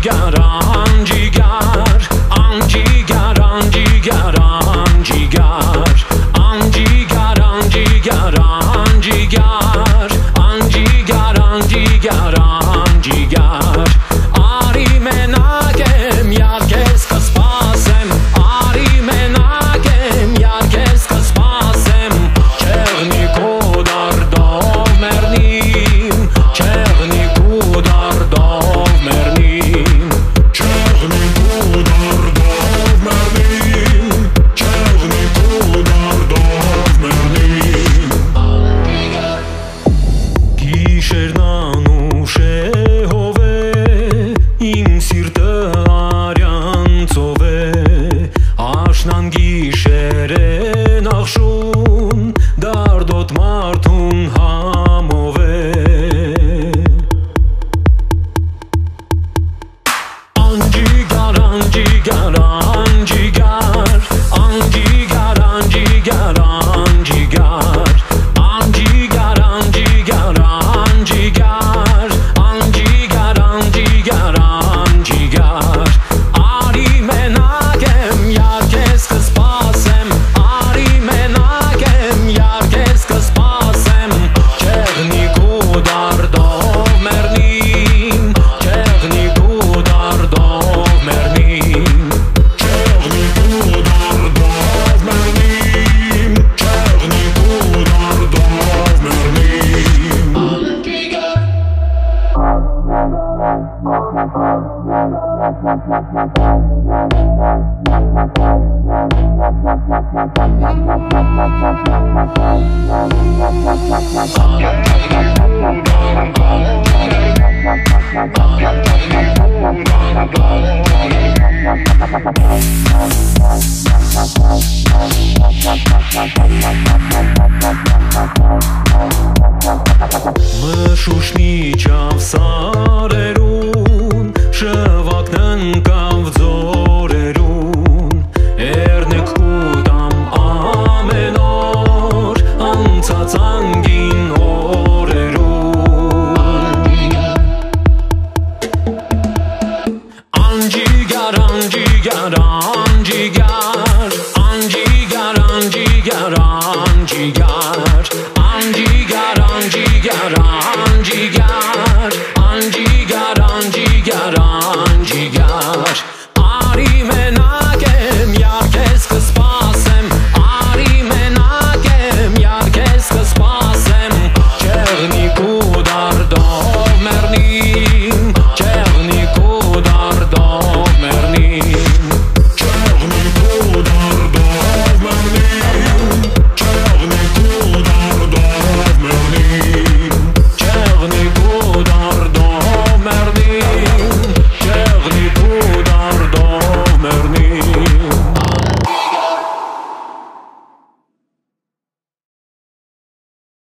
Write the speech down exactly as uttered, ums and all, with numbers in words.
Անջիգար, անջիգար, անջիգար, անջիգար, անջիգար, անջիգար, անջիգար, անջիգար, անջիգար, անջիգար, անջիգար, արի մենակ եմ, յարկես կսպասեմ, արի մենակ եմ, յարկես կսպասեմ, չեղնի քո դարդով մեռնիմ, չեղնի քո դարդով մեռնիմ, չեղնի քո դարդով մեռնիմ, չեղնի քո դարդով մեռնիմ։ Գիշերն անուշ է հովե, իմ սիրտը արյան ծով է, աշնան գիշեր է նախշուն, դարդոտ մարդուն համով է։ Անջիգար, անջիգար, անջիգար, անջիգար, անջիգար, անջիգար, անջիգար, անջիգար, անջիգար, անջիգար, անջիգար, անջիգար, արի մենակ եմ, յարկես կսպասեմ, արի մենակ եմ, յարկես կսպասեմ, չեղնի քո դարդով մեռնիմ, չեղնի քո դարդով մեռնիմ, չեղնի քո դարդով մեռնիմ, չեղնի քո դարդով մեռնիմ։ Մշուշնի չավ սարերուն, շվակն ընկավ ձորերուն, էրնեք կուտամ ամեն օր, անցած անգին օրերուն։ Անջիգար, անջիգար,